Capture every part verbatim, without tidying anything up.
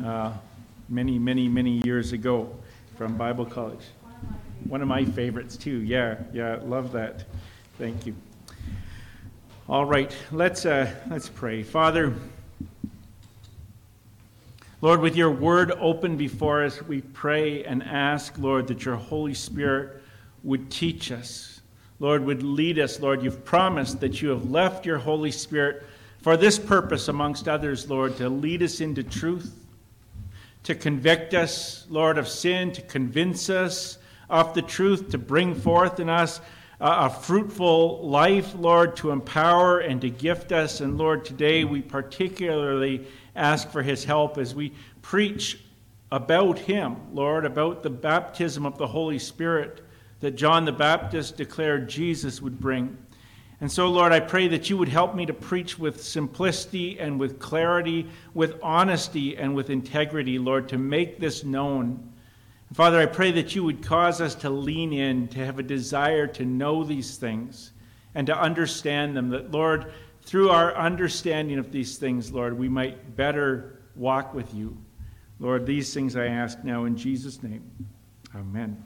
uh, many, many, many years ago from Bible College. One of my favorites too. Yeah, yeah, love that. Thank you. All right, let's uh, let's pray. Father, Lord, with your word open before us, we pray and ask, Lord, that your Holy Spirit would teach us. Lord, would lead us. Lord, you've promised that you have left your Holy Spirit for this purpose, amongst others, Lord, to lead us into truth, to convict us, Lord, of sin, to convince us of the truth, to bring forth in us a fruitful life, Lord, to empower and to gift us. And Lord, today we particularly ask for his help as we preach about him, Lord, about the baptism of the Holy Spirit that John the Baptist declared Jesus would bring. And so, Lord, I pray that you would help me to preach with simplicity and with clarity, with honesty and with integrity, Lord, to make this known. Father, I pray that you would cause us to lean in, to have a desire to know these things and to understand them. That, Lord, through our understanding of these things, Lord, we might better walk with you. Lord, these things I ask now in Jesus' name. Amen.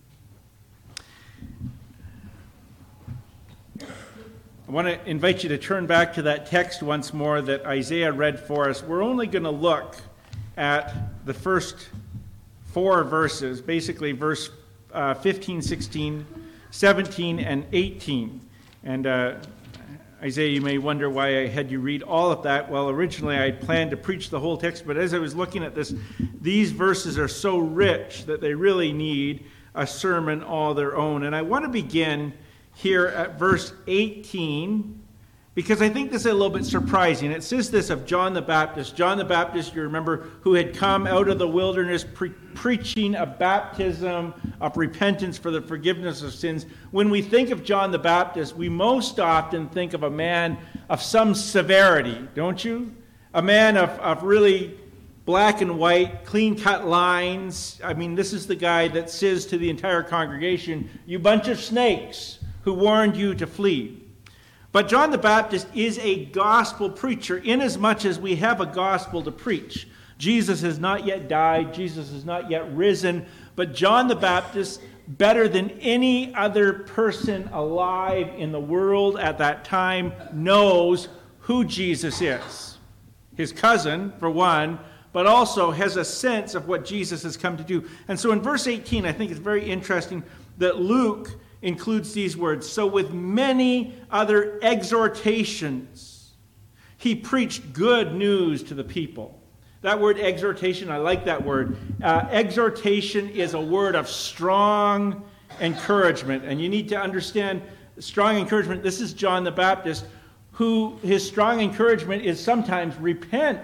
I want to invite you to turn back to that text once more that Isaiah read for us. We're only going to look at the first four verses, basically verse uh, fifteen, sixteen, seventeen, and eighteen. And uh, Isaiah, you may wonder why I had you read all of that. Well, originally I had planned to preach the whole text, but as I was looking at this, these verses are so rich that they really need a sermon all their own. And I want to begin here at verse eighteen, because I think this is a little bit surprising. It says this of John the Baptist. John the Baptist, you remember, who had come out of the wilderness pre- preaching a baptism of repentance for the forgiveness of sins. When we think of John the Baptist, we most often think of a man of some severity, don't you? A man of, of really black and white, clean-cut lines. I mean, this is the guy that says to the entire congregation, "You bunch of snakes," who warned you to flee. But John the Baptist is a gospel preacher, inasmuch as we have a gospel to preach. Jesus has not yet died. Jesus has not yet risen. But John the Baptist, better than any other person alive in the world at that time, knows who Jesus is. His cousin, for one, but also has a sense of what Jesus has come to do. And so in verse eighteen, I think it's very interesting that Luke includes these words. So with many other exhortations, he preached good news to the people. That word exhortation, I like that word. Uh, exhortation is a word of strong encouragement. And you need to understand strong encouragement. This is John the Baptist, who his strong encouragement is sometimes repent.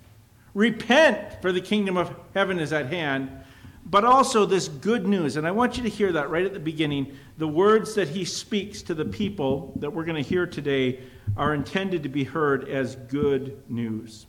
Repent, for the kingdom of heaven is at hand. But also this good news, and I want you to hear that right at the beginning. The words that he speaks to the people that we're going to hear today are intended to be heard as good news.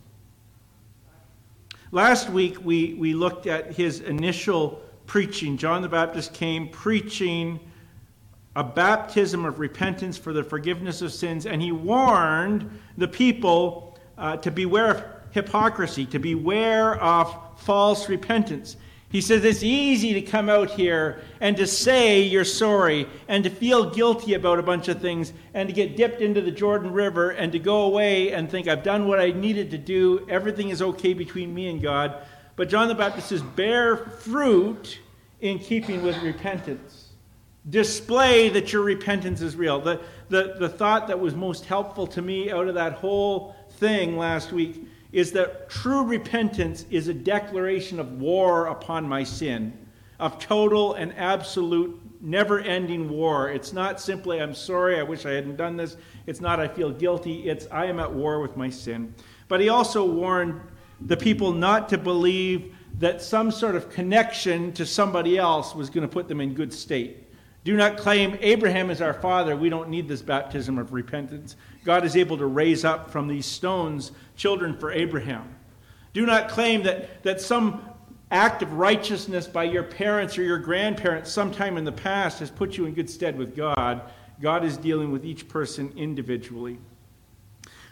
Last week we, we looked at his initial preaching. John the Baptist came preaching a baptism of repentance for the forgiveness of sins, and he warned the people uh, to beware of hypocrisy, to beware of false repentance. He says it's easy to come out here and to say you're sorry and to feel guilty about a bunch of things and to get dipped into the Jordan River and to go away and think, I've done what I needed to do. Everything is okay between me and God. But John the Baptist says, bear fruit in keeping with repentance. Display that your repentance is real. The, the, the thought that was most helpful to me out of that whole thing last week is that true repentance is a declaration of war upon my sin, of total and absolute, never-ending war. It's not simply, I'm sorry, I wish I hadn't done this. It's not, I feel guilty. It's, I am at war with my sin. But he also warned the people not to believe that some sort of connection to somebody else was going to put them in good state. Do not claim Abraham is our father. We don't need this baptism of repentance. God is able to raise up from these stones children for Abraham. Do not claim that, that some act of righteousness by your parents or your grandparents sometime in the past has put you in good stead with God. God is dealing with each person individually.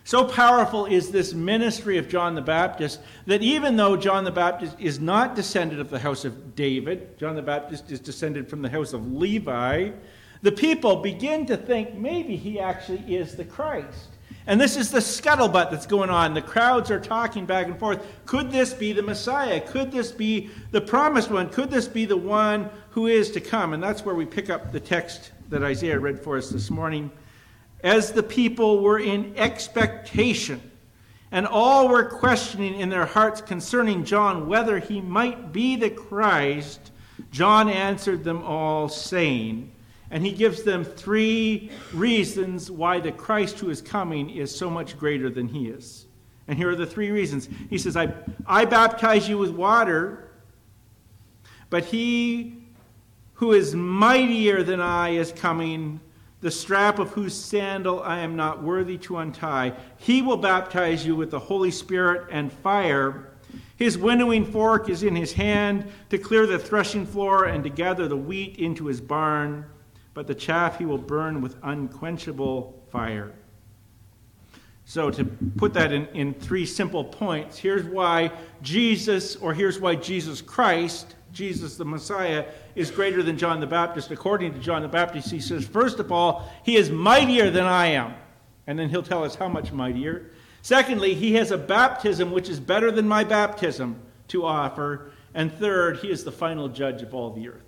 So powerful is this ministry of John the Baptist that even though John the Baptist is not descended of the house of David, John the Baptist is descended from the house of Levi, the people begin to think maybe he actually is the Christ. And this is the scuttlebutt that's going on. The crowds are talking back and forth. Could this be the Messiah? Could this be the promised one? Could this be the one who is to come? And that's where we pick up the text that Isaiah read for us this morning. As the people were in expectation, and all were questioning in their hearts concerning John whether he might be the Christ, John answered them all, saying, and he gives them three reasons why the Christ who is coming is so much greater than he is. And here are the three reasons. He says, I, I baptize you with water, but he who is mightier than I is coming, the strap of whose sandal I am not worthy to untie. He will baptize you with the Holy Spirit and fire. His winnowing fork is in his hand to clear the threshing floor and to gather the wheat into his barn, but the chaff he will burn with unquenchable fire. So to put that in, in three simple points, here's why Jesus, or here's why Jesus Christ, Jesus the Messiah, is greater than John the Baptist. According to John the Baptist, he says, first of all, he is mightier than I am. And then he'll tell us how much mightier. Secondly, he has a baptism which is better than my baptism to offer. And third, he is the final judge of all the earth.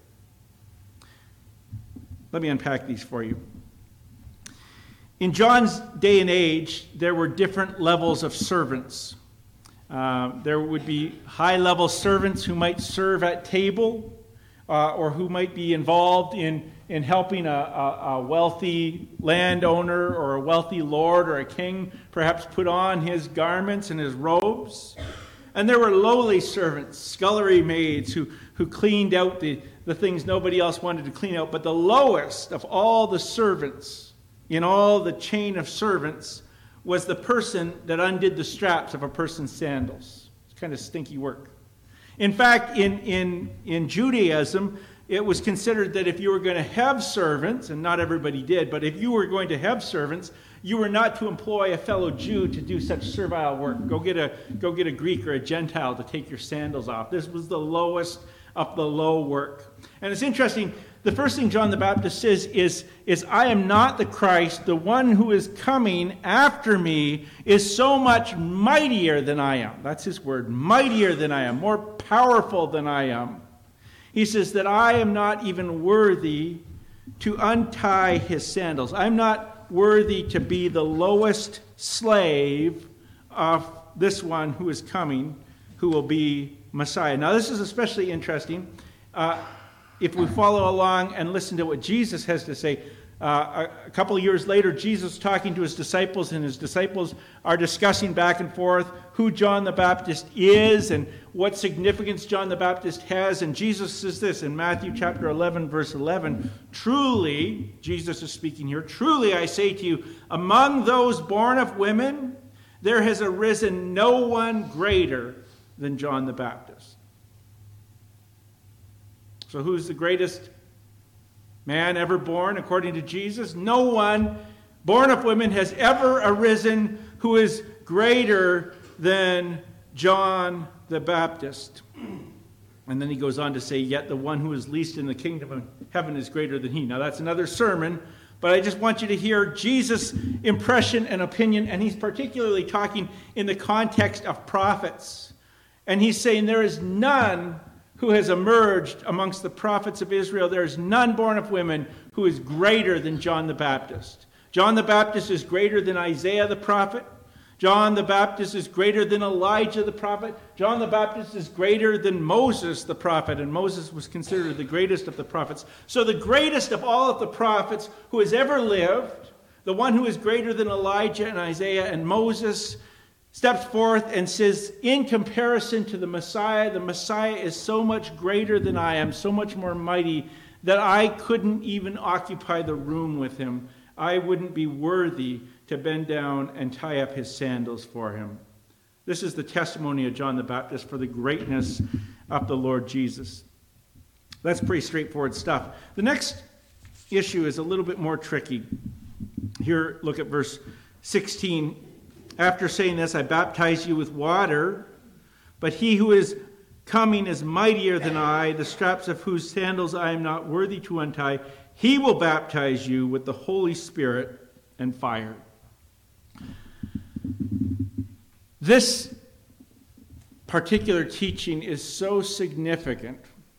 Let me unpack these for you. In John's day and age, there were different levels of servants. Uh, there would be high-level servants who might serve at table, uh, or who might be involved in, in helping a, a, a wealthy landowner or a wealthy lord or a king perhaps put on his garments and his robes. And there were lowly servants, scullery maids, who, who cleaned out the, the things nobody else wanted to clean out. But the lowest of all the servants in all the chain of servants was the person that undid the straps of a person's sandals. It's kind of stinky work. In fact, in, in, in Judaism, it was considered that if you were going to have servants, and not everybody did, but if you were going to have servants, you were not to employ a fellow Jew to do such servile work. Go get a, go get a Greek or a Gentile to take your sandals off. This was the lowest of the low work. And it's interesting, the first thing John the Baptist says is, is, I am not the Christ. The one who is coming after me is so much mightier than I am. That's his word, mightier than I am, more powerful than I am. He says that I am not even worthy to untie his sandals. I'm not worthy to be the lowest slave of this one who is coming, who will be Messiah. Now, this is especially interesting uh, if we follow along and listen to what Jesus has to say. Uh, a, a couple of years later, Jesus talking to his disciples, and his disciples are discussing back and forth who John the Baptist is and what significance John the Baptist has. And Jesus says this in Matthew chapter eleven, verse eleven, truly, Jesus is speaking here, truly I say to you, among those born of women, there has arisen no one greater than John the Baptist. So who's the greatest man ever born according to Jesus? No one born of women has ever arisen who is greater than John the Baptist. And then he goes on to say, yet the one who is least in the kingdom of heaven is greater than he. Now that's another sermon, but I just want you to hear Jesus' impression and opinion, and he's particularly talking in the context of prophets. And he's saying there is none who has emerged amongst the prophets of Israel. There is none born of women who is greater than John the Baptist. John the Baptist is greater than Isaiah the prophet. John the Baptist is greater than Elijah the prophet. John the Baptist is greater than Moses the prophet, and Moses was considered the greatest of the prophets. So the greatest of all of the prophets who has ever lived, the one who is greater than Elijah and Isaiah and Moses, steps forth and says, in comparison to the Messiah, the Messiah is so much greater than I am, so much more mighty, that I couldn't even occupy the room with him. I wouldn't be worthy to bend down and tie up his sandals for him. This is the testimony of John the Baptist for the greatness of the Lord Jesus. That's pretty straightforward stuff. The next issue is a little bit more tricky. Here, look at verse sixteen. After saying this, I baptize you with water, but he who is coming is mightier than I, the straps of whose sandals I am not worthy to untie. He will baptize you with the Holy Spirit and fire. This particular teaching is so significant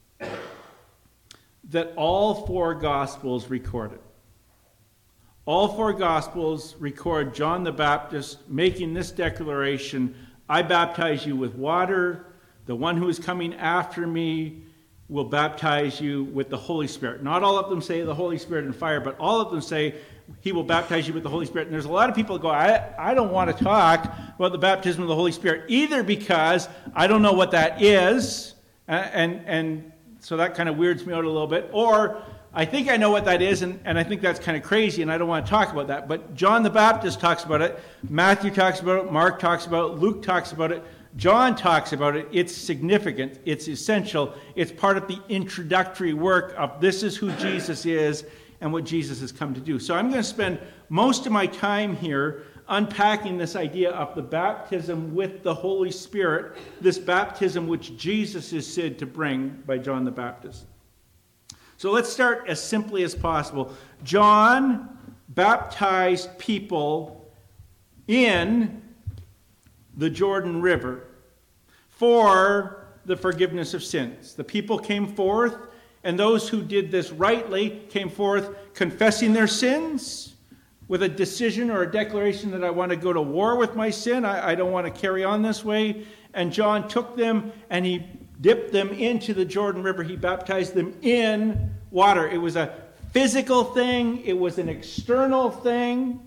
that all four Gospels record it. All four Gospels record John the Baptist making this declaration, I baptize you with water. The one who is coming after me will baptize you with the Holy Spirit. Not all of them say the Holy Spirit and fire, but all of them say he will baptize you with the Holy Spirit. And there's a lot of people who go, I, I don't want to talk about the baptism of the Holy Spirit, either because I don't know what that is, and, and, and so that kind of weirds me out a little bit, or I think I know what that is, and, and I think that's kind of crazy, and I don't want to talk about that. But John the Baptist talks about it. Matthew talks about it. Mark talks about it. Luke talks about it. John talks about it. It's significant. It's essential. It's part of the introductory work of this is who Jesus is and what Jesus has come to do. So I'm going to spend most of my time here unpacking this idea of the baptism with the Holy Spirit, this baptism which Jesus is said to bring by John the Baptist. So let's start as simply as possible. John baptized people in the Jordan River for the forgiveness of sins. The people came forth, and those who did this rightly came forth confessing their sins with a decision or a declaration that I want to go to war with my sin. I, I don't want to carry on this way. And John took them and he dipped them into the Jordan River. He baptized them in water. It was a physical thing. It was an external thing.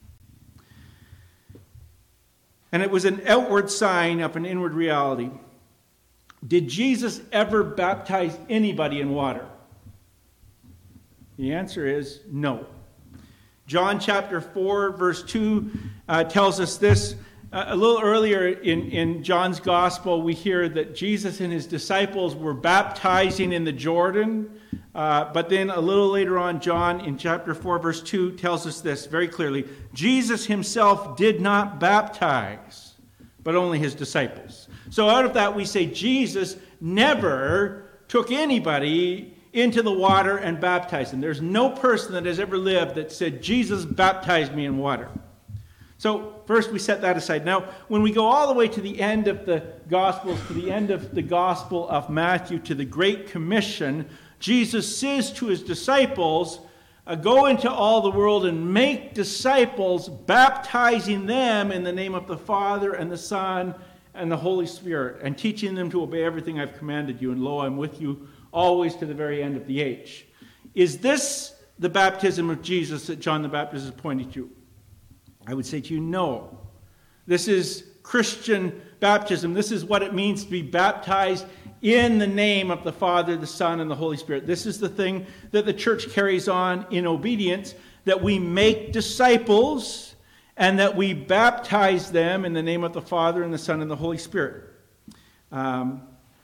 And it was an outward sign of an inward reality. Did Jesus ever baptize anybody in water? The answer is no. John chapter four, verse two uh, tells us this. Uh, a little earlier in, in John's gospel, we hear that Jesus and his disciples were baptizing in the Jordan. Uh, but then a little later on, John in chapter four, verse two tells us this very clearly. Jesus himself did not baptize, but only his disciples. So out of that, we say Jesus never took anybody into the water and baptized them. There's no person that has ever lived that said, Jesus baptized me in water. So first we set that aside. Now, when we go all the way to the end of the Gospels, to the end of the Gospel of Matthew, to the Great Commission, Jesus says to his disciples, uh, go into all the world and make disciples, baptizing them in the name of the Father and the Son and the Holy Spirit, and teaching them to obey everything I've commanded you. And lo, I'm with you always to the very end of the age. Is this the baptism of Jesus that John the Baptist is pointing to? I would say to you, no. This is Christian baptism. This is what it means to be baptized in the name of the Father, the Son, and the Holy Spirit. This is the thing that the church carries on in obedience, that we make disciples and that we baptize them in the name of the Father and the Son and the Holy Spirit. Um,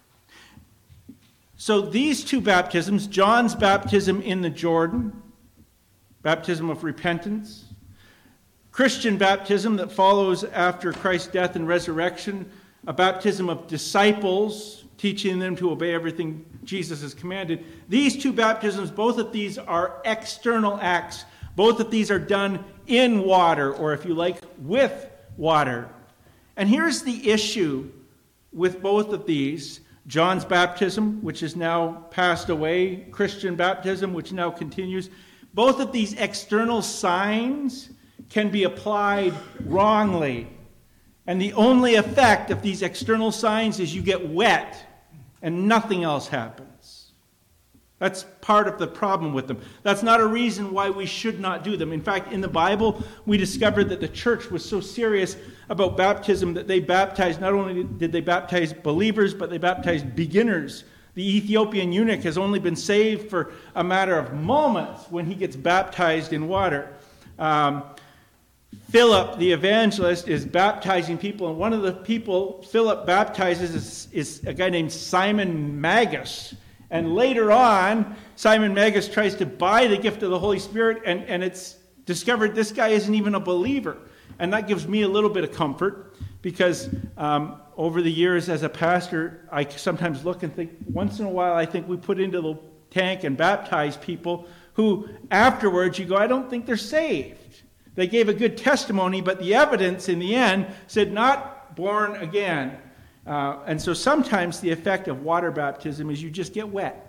so these two baptisms, John's baptism in the Jordan, baptism of repentance, Christian baptism that follows after Christ's death and resurrection, a baptism of disciples, teaching them to obey everything Jesus has commanded. These two baptisms, both of these are external acts. Both of these are done in water, or if you like, with water. And here's the issue with both of these. John's baptism, which is now passed away, Christian baptism, which now continues. Both of these external signs can be applied wrongly. And the only effect of these external signs is you get wet and nothing else happens. That's part of the problem with them. That's not a reason why we should not do them. In fact, in the Bible, we discovered that the church was so serious about baptism that they baptized, not only did they baptize believers, but they baptized beginners. The Ethiopian eunuch has only been saved for a matter of moments when he gets baptized in water. Um, Philip, the evangelist, is baptizing people, and one of the people Philip baptizes is, is a guy named Simon Magus. And later on, Simon Magus tries to buy the gift of the Holy Spirit, and, and it's discovered this guy isn't even a believer. And that gives me a little bit of comfort because um, over the years as a pastor, I sometimes look and think, once in a while, I think we put into the tank and baptize people who afterwards you go, I don't think they're saved. They gave a good testimony, but the evidence in the end said not born again. Uh, and so sometimes the effect of water baptism is you just get wet.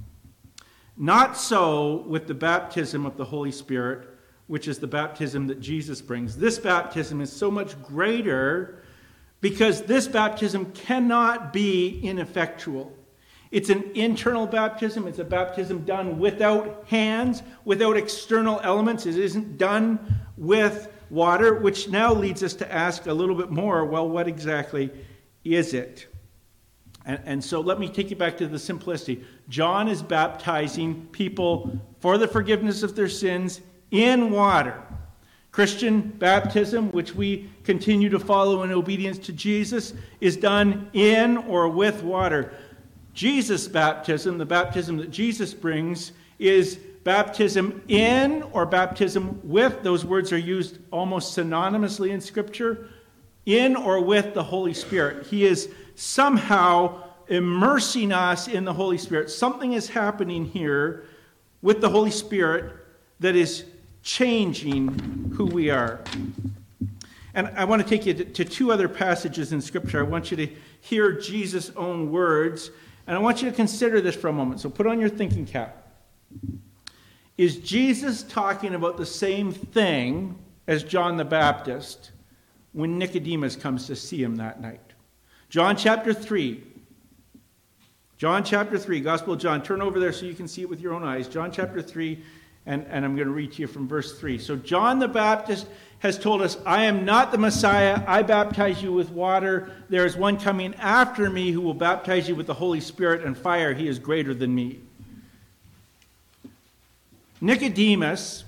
Not so with the baptism of the Holy Spirit, which is the baptism that Jesus brings. This baptism is so much greater because this baptism cannot be ineffectual. It's an internal baptism. It's a baptism done without hands, without external elements. It isn't done with water, which now leads us to ask a little bit more, well, what exactly is it? And, and so let me take you back to the simplicity. John is baptizing people for the forgiveness of their sins in water. Christian baptism, which we continue to follow in obedience to Jesus, is done in or with water. Jesus' baptism, the baptism that Jesus brings, is baptism in or baptism with. Those words are used almost synonymously in Scripture. In or with the Holy Spirit. He is somehow immersing us in the Holy Spirit. Something is happening here with the Holy Spirit that is changing who we are. And I want to take you to, to two other passages in Scripture. I want you to hear Jesus' own words, and I want you to consider this for a moment. So put on your thinking cap. Is Jesus talking about the same thing as John the Baptist when Nicodemus comes to see him that night? John chapter three. John chapter three, Gospel of John. Turn over there so you can see it with your own eyes. John chapter three, and, and I'm going to read to you from verse three. So John the Baptist has told us, I am not the Messiah. I baptize you with water. There is one coming after me who will baptize you with the Holy Spirit and fire. He is greater than me. Nicodemus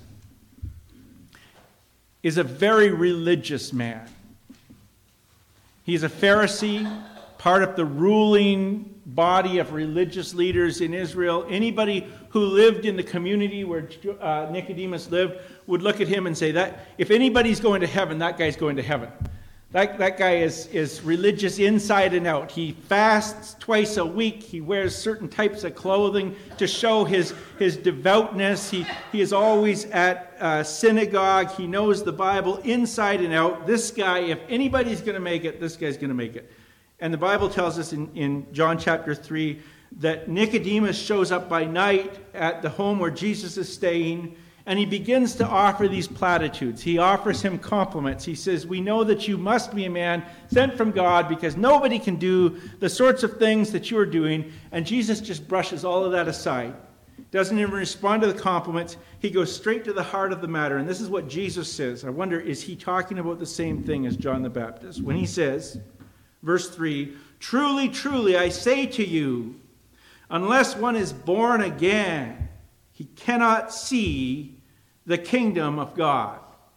is a very religious man. He's a Pharisee, part of the ruling body of religious leaders in Israel. Anybody who lived in the community where uh, Nicodemus lived would look at him and say, that if anybody's going to heaven, that guy's going to heaven. That, that guy is, is religious inside and out. He fasts twice a week. He wears certain types of clothing to show his, his devoutness. He, he is always at uh, synagogue. He knows the Bible inside and out. This guy, if anybody's going to make it, this guy's going to make it. And the Bible tells us in, in John chapter three that Nicodemus shows up by night at the home where Jesus is staying, and he begins to offer these platitudes. He offers him compliments. He says, we know that you must be a man sent from God because nobody can do the sorts of things that you're doing. And Jesus just brushes all of that aside. Doesn't even respond to the compliments. He goes straight to the heart of the matter. And this is what Jesus says. I wonder, is he talking about the same thing as John the Baptist? When he says, verse three, truly, truly, I say to you, unless one is born again, he cannot see the kingdom of God.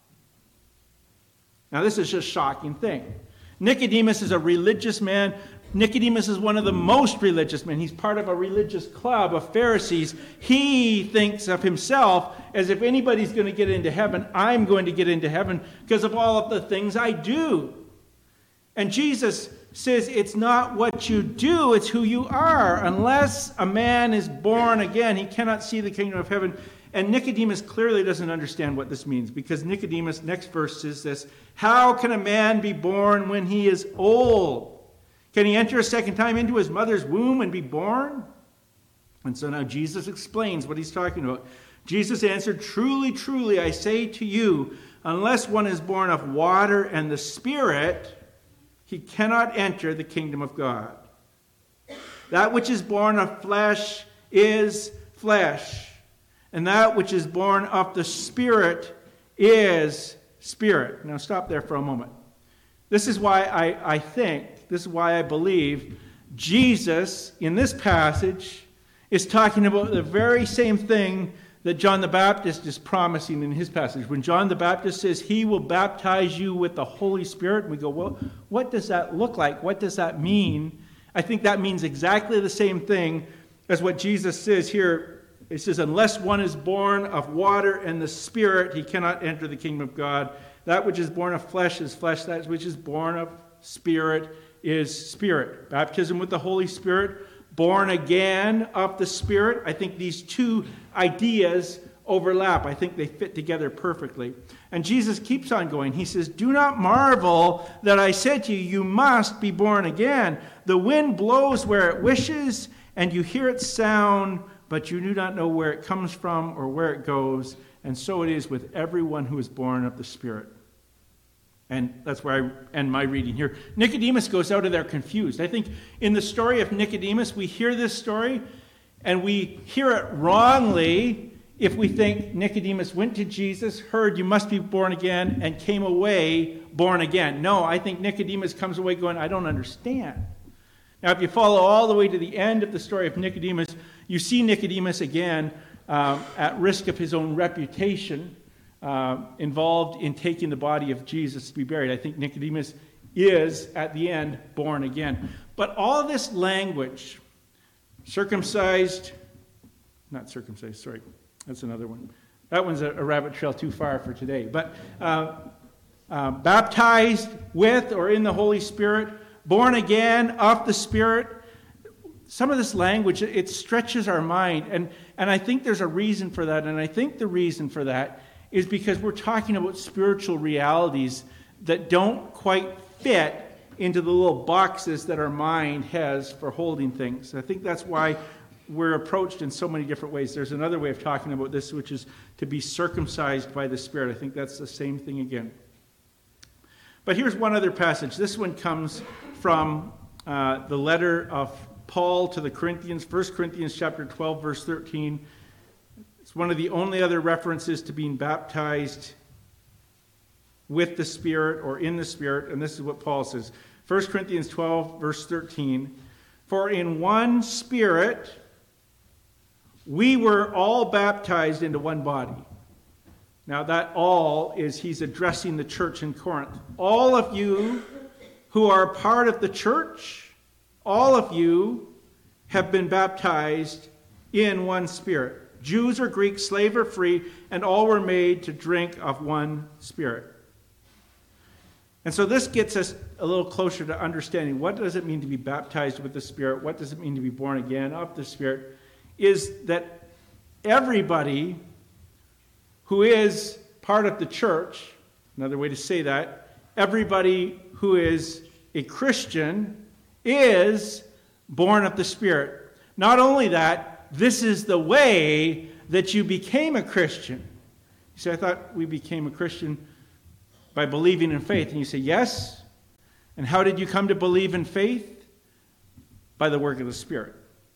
Now, this is just a shocking thing. Nicodemus is a religious man. Nicodemus is one of the most religious men. He's part of a religious club of Pharisees. He thinks of himself as if anybody's going to get into heaven, I'm going to get into heaven because of all of the things I do. And Jesus says it's not what you do, it's who you are. Unless a man is born again, he cannot see the kingdom of heaven. And Nicodemus clearly doesn't understand what this means, because Nicodemus, next verse says this, how can a man be born when he is old? Can he enter a second time into his mother's womb and be born? And so now Jesus explains what he's talking about. Jesus answered, truly, truly, I say to you, unless one is born of water and the Spirit, he cannot enter the kingdom of God. That which is born of flesh is flesh, and that which is born of the Spirit is spirit. Now stop there for a moment. This is why I, I think, this is why I believe Jesus, in this passage, is talking about the very same thing that John the Baptist is promising in his passage. When John the Baptist says he will baptize you with the Holy Spirit, we go, well, what does that look like? What does that mean? I think that means exactly the same thing as what Jesus says here. It says, unless one is born of water and the Spirit, he cannot enter the kingdom of God. That which is born of flesh is flesh. That which is born of spirit is spirit. Baptism with the Holy Spirit, born again of the Spirit. I think these two ideas overlap. I think they fit together perfectly. And Jesus keeps on going. He says, do not marvel that I said to you, you must be born again. The wind blows where it wishes, and you hear its sound, but you do not know where it comes from or where it goes. And so it is with everyone who is born of the Spirit. And that's where I end my reading here. Nicodemus goes out of there confused. I think in the story of Nicodemus, we hear this story, and we hear it wrongly if we think Nicodemus went to Jesus, heard, you must be born again, and came away born again. No, I think Nicodemus comes away going, I don't understand. Now, if you follow all the way to the end of the story of Nicodemus, you see Nicodemus again uh, at risk of his own reputation, uh, involved in taking the body of Jesus to be buried. I think Nicodemus is, at the end, born again. But all this language, circumcised, not circumcised, sorry, that's another one. That one's a, a rabbit trail too far for today. But uh, uh, baptized with or in the Holy Spirit, born again of the Spirit. Some of this language, it stretches our mind. And, and I think there's a reason for that. And I think the reason for that is because we're talking about spiritual realities that don't quite fit into the little boxes that our mind has for holding things. I think that's why we're approached in so many different ways. There's another way of talking about this, which is to be circumcised by the Spirit. I think that's the same thing again. But here's one other passage. This one comes from uh, the letter of Paul to the Corinthians, First Corinthians chapter twelve, verse thirteen. It's one of the only other references to being baptized with the Spirit or in the Spirit, and this is what Paul says. First Corinthians twelve, verse thirteen. For in one Spirit we were all baptized into one body. Now that all is, he's addressing the church in Corinth. All of you who are part of the church, all of you have been baptized in one Spirit. Jews or Greeks, slave or free, and all were made to drink of one Spirit. And so this gets us a little closer to understanding what does it mean to be baptized with the Spirit, what does it mean to be born again of the Spirit, is that everybody who is part of the church, another way to say that, everybody who is a Christian is born of the Spirit. Not only that, this is the way that you became a Christian. You say, I thought we became a Christian by believing in faith. And you say, yes. And how did you come to believe in faith? By the work of the Spirit.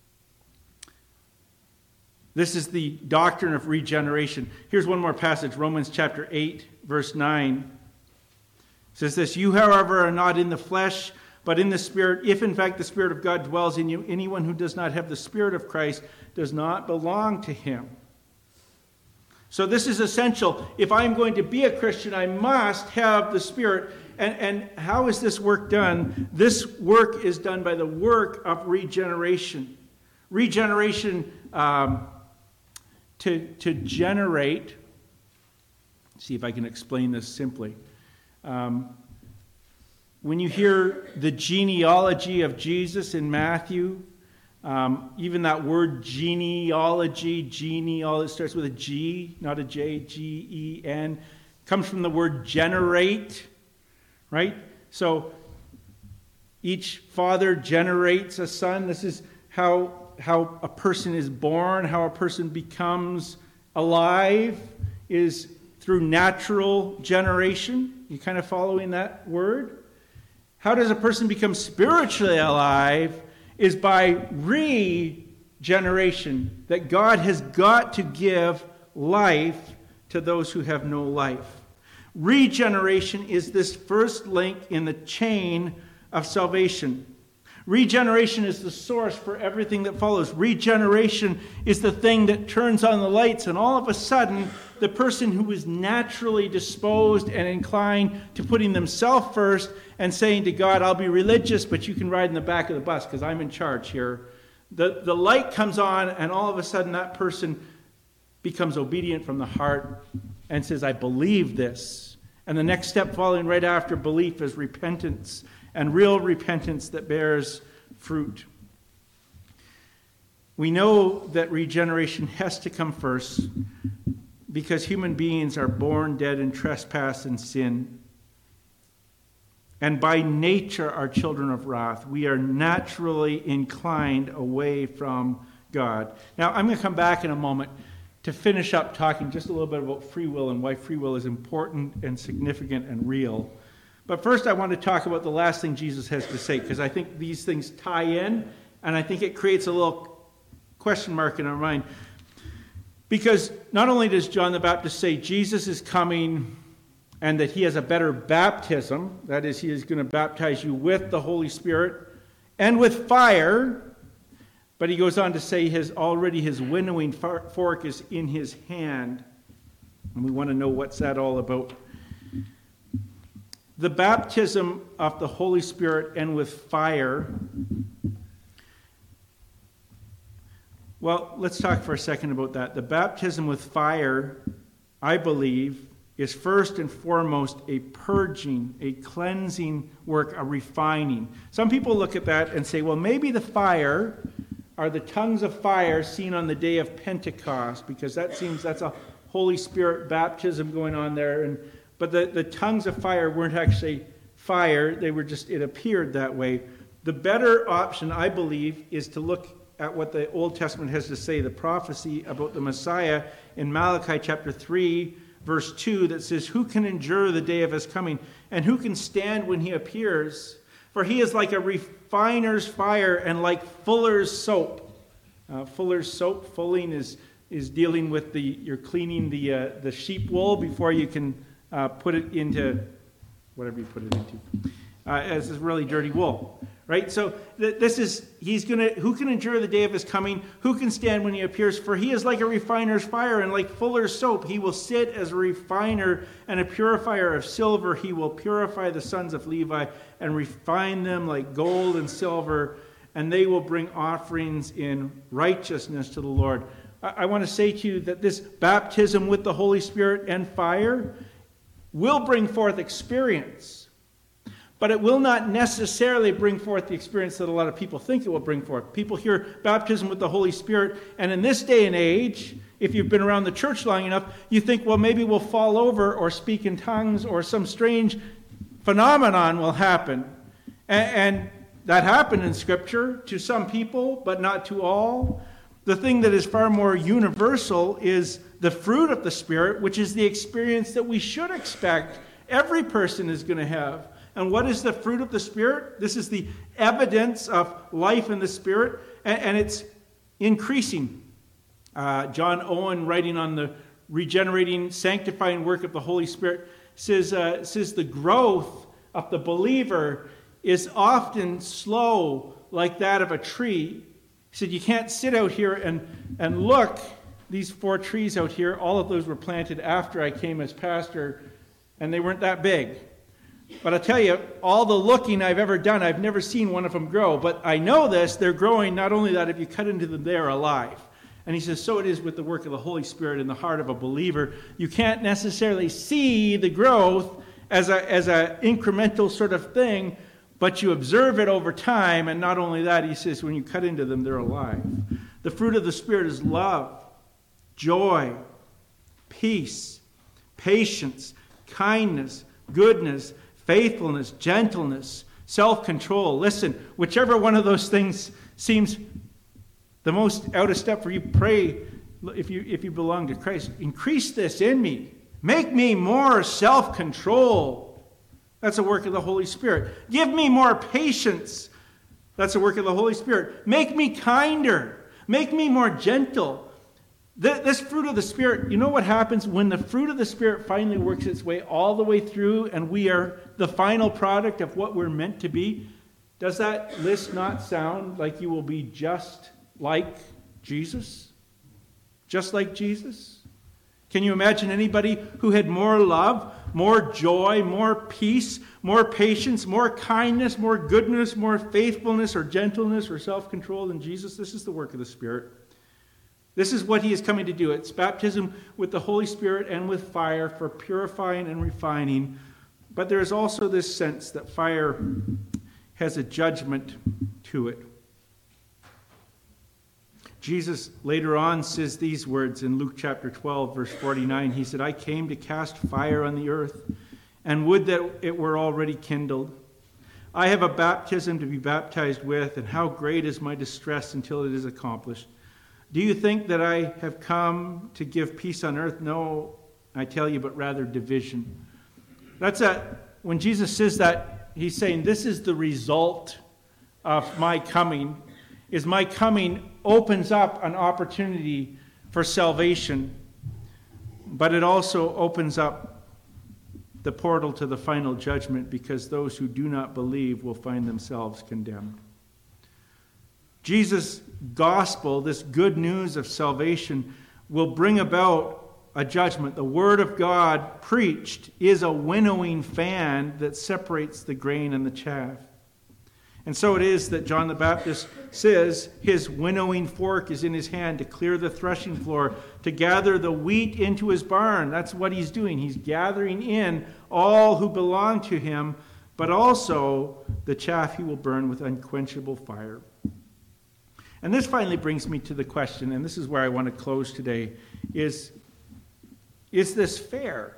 This is the doctrine of regeneration. Here's one more passage, Romans chapter eight, verse nine. It says this, you, however, are not in the flesh, but in the Spirit, if in fact the Spirit of God dwells in you. Anyone who does not have the Spirit of Christ does not belong to him. So this is essential. If I'm going to be a Christian, I must have the Spirit. And, and how is this work done? This work is done by the work of regeneration. Regeneration, um, to, to generate, see if I can explain this simply. Um, when you hear the genealogy of Jesus in Matthew, Um, even that word genealogy, genealogy, it starts with a G, not a J, G E N, comes from the word generate, right? So each father generates a son. This is how, how a person is born, how a person becomes alive, is through natural generation. You kind of following that word? How does a person become spiritually alive? Is by regeneration, that God has got to give life to those who have no life. Regeneration is this first link in the chain of salvation. Regeneration is the source for everything that follows. Regeneration is the thing that turns on the lights, and all of a sudden, the person who is naturally disposed and inclined to putting themselves first and saying to God, I'll be religious, but you can ride in the back of the bus because I'm in charge here. The, the light comes on, and all of a sudden that person becomes obedient from the heart and says, I believe this. And the next step following right after belief is repentance, and real repentance that bears fruit. We know that regeneration has to come first because human beings are born dead in trespass and sin. And by nature are children of wrath. We are naturally inclined away from God. Now, I'm going to come back in a moment to finish up talking just a little bit about free will and why free will is important and significant and real. But first, I want to talk about the last thing Jesus has to say, because I think these things tie in, and I think it creates a little question mark in our mind. Because not only does John the Baptist say Jesus is coming and that he has a better baptism, that is, he is going to baptize you with the Holy Spirit and with fire, but he goes on to say his already his winnowing fork is in his hand. And we want to know what's that all about. The baptism of the Holy Spirit and with fire. Well, let's talk for a second about that. The baptism with fire, I believe, is first and foremost a purging, a cleansing work, a refining. Some people look at that and say, well, maybe the fire are the tongues of fire seen on the day of Pentecost, because that seems that's a Holy Spirit baptism going on there. And but the, the tongues of fire weren't actually fire, they were just, it appeared that way. The better option, I believe, is to look at what the Old Testament has to say, the prophecy about the Messiah in Malachi chapter three, verse two, that says, who can endure the day of his coming, and who can stand when he appears? For he is like a refiner's fire and like fuller's soap. Uh, fuller's soap, fulling is is dealing with the, you're cleaning the uh, the sheep wool before you can uh, put it into whatever you put it into, uh, as is really dirty wool. Right? So th- this is, he's going to, who can endure the day of his coming? Who can stand when he appears? For he is like a refiner's fire and like fuller's soap. He will sit as a refiner and a purifier of silver. He will purify the sons of Levi and refine them like gold and silver, and they will bring offerings in righteousness to the Lord. I, I want to say to you that this baptism with the Holy Spirit and fire will bring forth experience. But it will not necessarily bring forth the experience that a lot of people think it will bring forth. People hear baptism with the Holy Spirit, and in this day and age, if you've been around the church long enough, you think, well, maybe we'll fall over or speak in tongues or some strange phenomenon will happen. And, and that happened in Scripture to some people, but not to all. The thing that is far more universal is the fruit of the Spirit, which is the experience that we should expect every person is going to have. And what is the fruit of the Spirit? This is the evidence of life in the Spirit, and, and it's increasing. Uh, John Owen, writing on the regenerating, sanctifying work of the Holy Spirit, says, uh, says the growth of the believer is often slow like that of a tree. He said, you can't sit out here and, and look. These four trees out here, all of those were planted after I came as pastor, and they weren't that big. But I'll tell you, all the looking I've ever done, I've never seen one of them grow. But I know this, they're growing, not only that, if you cut into them, they're alive. And he says, so it is with the work of the Holy Spirit in the heart of a believer. You can't necessarily see the growth as a as an incremental sort of thing, but you observe it over time. And not only that, he says, when you cut into them, they're alive. The fruit of the Spirit is love, joy, peace, patience, kindness, goodness, faithfulness, gentleness, self-control. Listen, whichever one of those things seems the most out of step for you, pray, if you if you belong to Christ, increase this in me. Make me more self-control. That's a work of the Holy Spirit. Give me more patience. That's a work of the Holy Spirit. Make me kinder. Make me more gentle. This fruit of the Spirit, you know what happens when the fruit of the Spirit finally works its way all the way through and we are the final product of what we're meant to be? Does that list not sound like you will be just like Jesus? Just like Jesus? Can you imagine anybody who had more love, more joy, more peace, more patience, more kindness, more goodness, more faithfulness or gentleness or self-control than Jesus? This is the work of the Spirit. This is what he is coming to do. It's baptism with the Holy Spirit and with fire for purifying and refining. But there is also this sense that fire has a judgment to it. Jesus later on says these words in Luke chapter twelve, verse forty-nine. He said, I came to cast fire on the earth, and would that it were already kindled. I have a baptism to be baptized with, and how great is my distress until it is accomplished. Do you think that I have come to give peace on earth? No, I tell you, but rather division. That's a, when Jesus says that, he's saying this is the result of my coming, is my coming opens up an opportunity for salvation, but it also opens up the portal to the final judgment, because those who do not believe will find themselves condemned. Jesus' gospel, this good news of salvation, will bring about a judgment. The word of God preached is a winnowing fan that separates the grain and the chaff. And so it is that John the Baptist says his winnowing fork is in his hand to clear the threshing floor, to gather the wheat into his barn. That's what he's doing. He's gathering in all who belong to him, but also the chaff he will burn with unquenchable fire. And this finally brings me to the question, and this is where I want to close today, is, is this fair?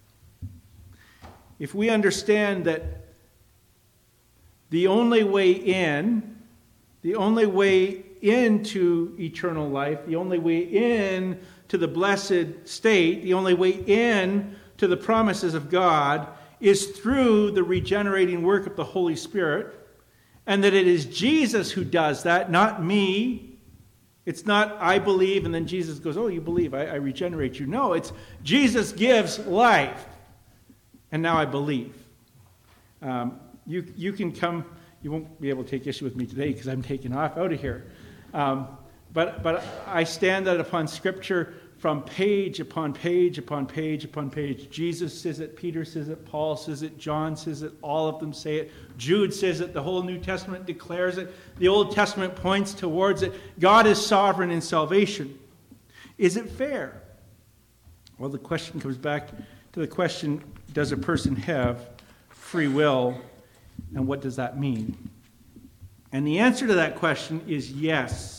If we understand that the only way in, the only way into eternal life, the only way in to the blessed state, the only way in to the promises of God is through the regenerating work of the Holy Spirit, and that it is Jesus who does that, not me. It's not I believe and then Jesus goes, oh, you believe, I, I regenerate you. No, it's Jesus gives life, and now I believe. Um, you, you can come, you won't be able to take issue with me today because I'm taking off out of here. Um, but, but I stand that upon Scripture from page upon page upon page upon page. Jesus says it, Peter says it, Paul says it, John says it, all of them say it. Jude says it, the whole New Testament declares it. The Old Testament points towards it. God is sovereign in salvation. Is it fair? Well, the question comes back to the question, does a person have free will, and what does that mean? And the answer to that question is yes.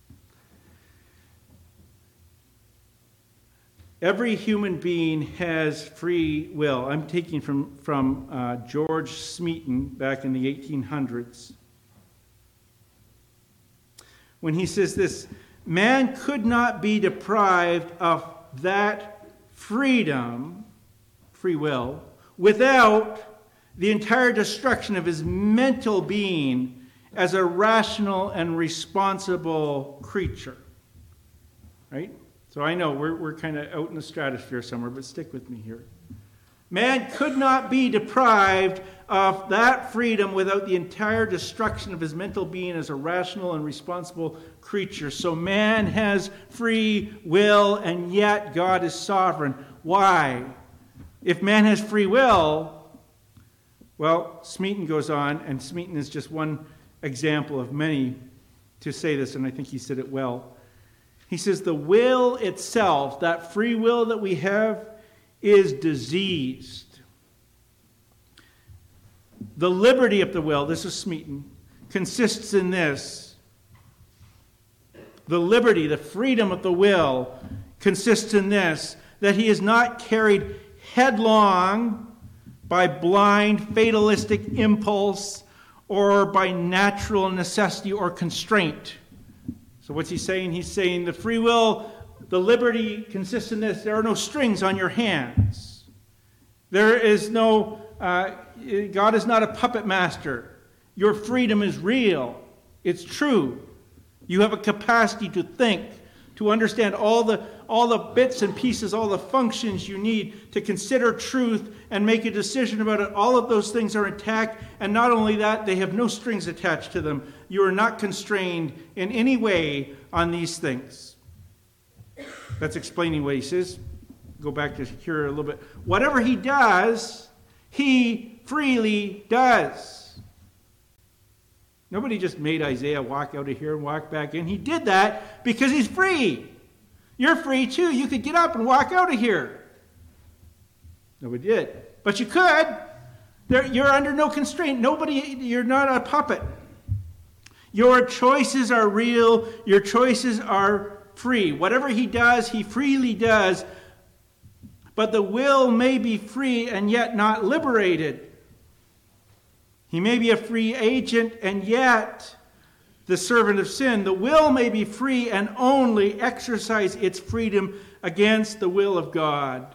Every human being has free will. I'm taking from, from uh, George Smeaton back in the eighteen hundreds. When he says this, man could not be deprived of that freedom, free will, without the entire destruction of his mental being as a rational and responsible creature. Right? So I know we're, we're kind of out in the stratosphere somewhere, but stick with me here. Man could not be deprived of that freedom without the entire destruction of his mental being as a rational and responsible creature. So man has free will, and yet God is sovereign. Why? If man has free will, well, Smeaton goes on, and Smeaton is just one example of many to say this, and I think he said it well. He says the will itself, that free will that we have, is diseased. The liberty of the will, this is Smeaton, consists in this. The liberty, the freedom of the will consists in this, that he is not carried headlong by blind fatalistic impulse or by natural necessity or constraint. So what's he saying? He's saying the free will, the liberty consists in this. There are no strings on your hands. There is no, uh, God is not a puppet master. Your freedom is real. It's true. You have a capacity to think, to understand all the, all the bits and pieces, all the functions you need to consider truth and make a decision about it. All of those things are intact. And not only that, they have no strings attached to them. You are not constrained in any way on these things. That's explaining what he says. Go back to here a little bit. Whatever he does, he freely does. Nobody just made Isaiah walk out of here and walk back in. He did that because he's free. You're free too. You could get up and walk out of here. Nobody did. But you could. There, you're under no constraint. Nobody, you're not a puppet. Your choices are real. Your choices are free. Whatever he does, he freely does. But the will may be free and yet not liberated. He may be a free agent and yet the servant of sin. The will may be free and only exercise its freedom against the will of God.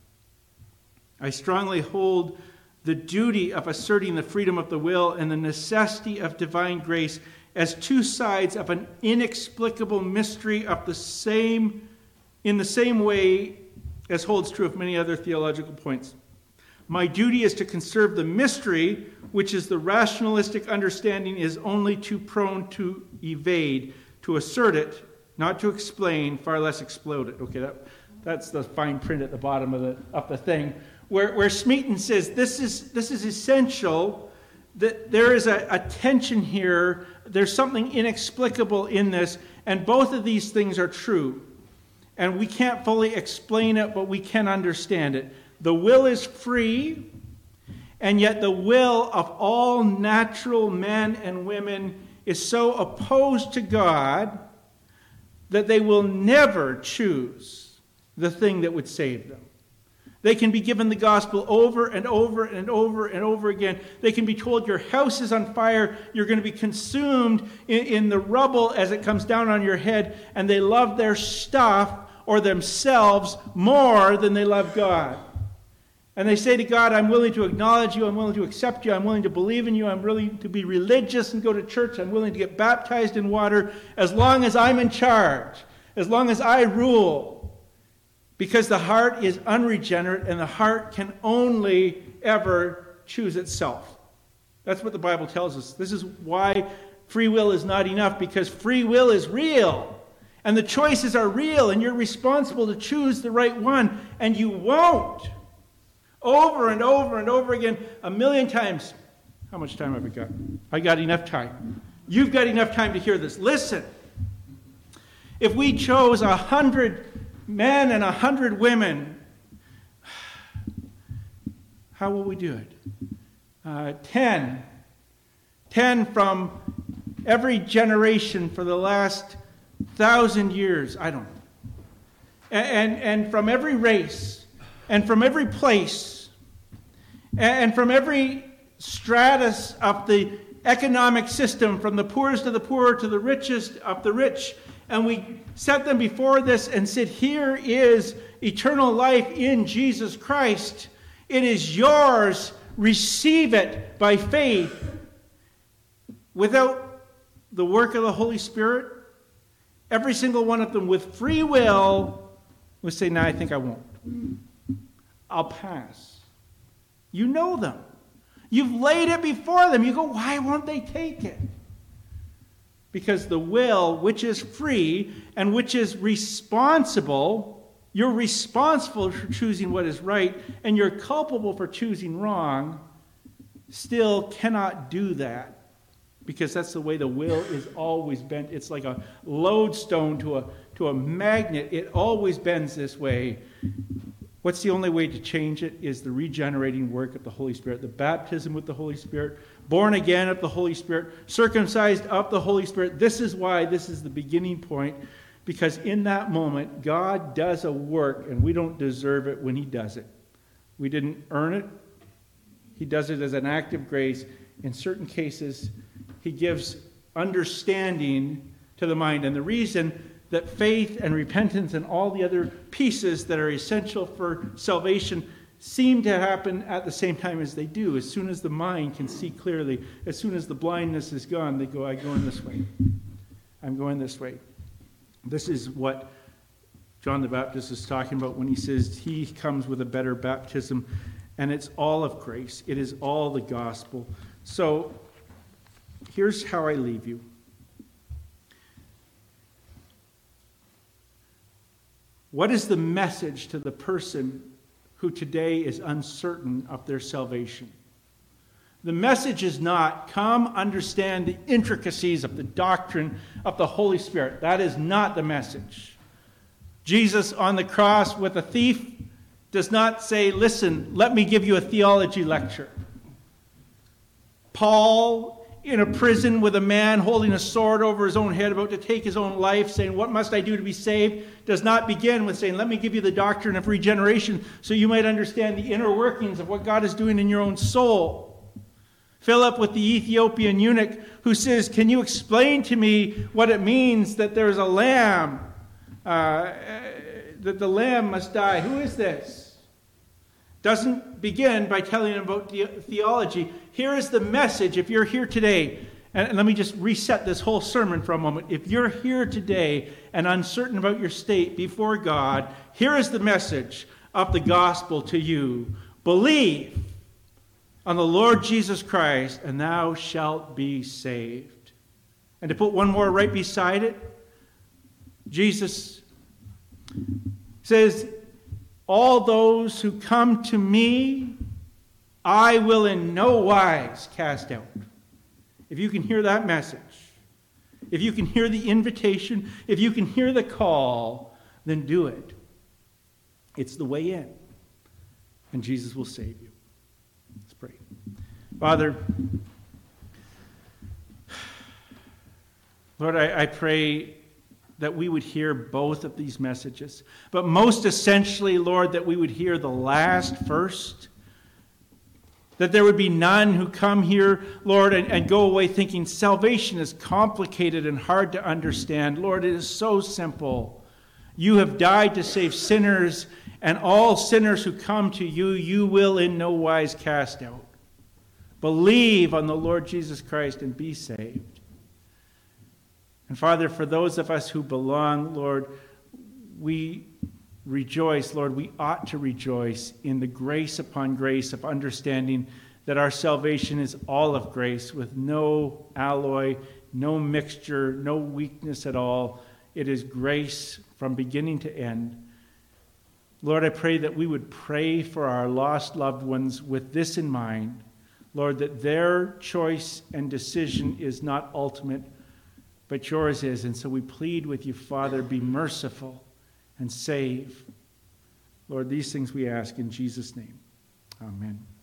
I strongly hold the duty of asserting the freedom of the will and the necessity of divine grace as two sides of an inexplicable mystery of the same, in the same way as holds true of many other theological points. My duty is to conserve the mystery, which is the rationalistic understanding is only too prone to evade, to assert it, not to explain, far less explode it. Okay, that, that's the fine print at the bottom of the, of the thing, where, where Smeaton says this is, this is essential, that there is a, a tension here, there's something inexplicable in this, and both of these things are true. And we can't fully explain it, but we can understand it. The will is free, and yet the will of all natural men and women is so opposed to God that they will never choose the thing that would save them. They can be given the gospel over and over and over and over again. They can be told your house is on fire, you're going to be consumed in, in the rubble as it comes down on your head, and they love their stuff or themselves more than they love God. And they say to God, I'm willing to acknowledge you, I'm willing to accept you, I'm willing to believe in you, I'm willing to be religious and go to church, I'm willing to get baptized in water as long as I'm in charge, as long as I rule. Because the heart is unregenerate and the heart can only ever choose itself. That's what the Bible tells us. This is why free will is not enough, because free will is real. And the choices are real, and you're responsible to choose the right one, and you won't. Over and over and over again, a million times. How much time have I got? I got enough time. You've got enough time to hear this. Listen. If we chose a hundred men and a hundred women, how will we do it? Uh, ten. Ten from every generation for the last thousand years. I don't know. And, and, and from every race, and from every place, and, and from every stratus of the economic system, from the poorest of the poor to the richest of the rich. And we set them before this and said, here is eternal life in Jesus Christ. It is yours. Receive it by faith. Without the work of the Holy Spirit, every single one of them with free will would say, no, I think I won't. I'll pass. You know them. You've laid it before them. You go, why won't they take it? Because the will, which is free and which is responsible, you're responsible for choosing what is right, and you're culpable for choosing wrong, still cannot do that. Because that's the way the will is always bent. It's like a lodestone to a, to a magnet. It always bends this way. What's the only way to change it is the regenerating work of the Holy Spirit, the baptism with the Holy Spirit, born again of the Holy Spirit, circumcised of the Holy Spirit. This is why this is the beginning point, because in that moment, God does a work, and we don't deserve it when he does it. We didn't earn it. He does it as an act of grace. In certain cases, he gives understanding to the mind. And the reason that faith and repentance and all the other pieces that are essential for salvation seem to happen at the same time as they do. As soon as the mind can see clearly, as soon as the blindness is gone, they go, I'm going this way. I'm going this way. This is what John the Baptist is talking about when he says he comes with a better baptism, and it's all of grace. It is all the gospel. So here's how I leave you. What is the message to the person who today is uncertain of their salvation? The message is not, come understand the intricacies of the doctrine of the Holy Spirit. That is not the message. Jesus on the cross with a thief does not say, listen, let me give you a theology lecture. Paul in a prison with a man holding a sword over his own head about to take his own life, saying, what must I do to be saved? Does not begin with saying, let me give you the doctrine of regeneration so you might understand the inner workings of what God is doing in your own soul. Philip with the Ethiopian eunuch who says, can you explain to me what it means that there's a lamb, uh, that the lamb must die? Who is this? Doesn't begin by telling him about the- theology. Here is the message. If you're here today, and let me just reset this whole sermon for a moment. If you're here today and uncertain about your state before God, here is the message of the gospel to you. Believe on the Lord Jesus Christ, and thou shalt be saved. And to put one more right beside it, Jesus says, all those who come to me, I will in no wise cast out. If you can hear that message, if you can hear the invitation, if you can hear the call, then do it. It's the way in, and Jesus will save you. Let's pray. Father, Lord, I, I pray that we would hear both of these messages, but most essentially, Lord, that we would hear the last first. That there would be none who come here, Lord, and, and go away thinking salvation is complicated and hard to understand. Lord, it is so simple. You have died to save sinners, and all sinners who come to you, you will in no wise cast out. Believe on the Lord Jesus Christ and be saved. And Father, for those of us who belong, Lord, we rejoice, Lord, we ought to rejoice in the grace upon grace of understanding that our salvation is all of grace with no alloy, no mixture, no weakness at all. It is grace from beginning to end. Lord, I pray that we would pray for our lost loved ones with this in mind, Lord, that their choice and decision is not ultimate, but yours is. And so we plead with you, Father, be merciful and save. Lord, these things we ask in Jesus' name. Amen.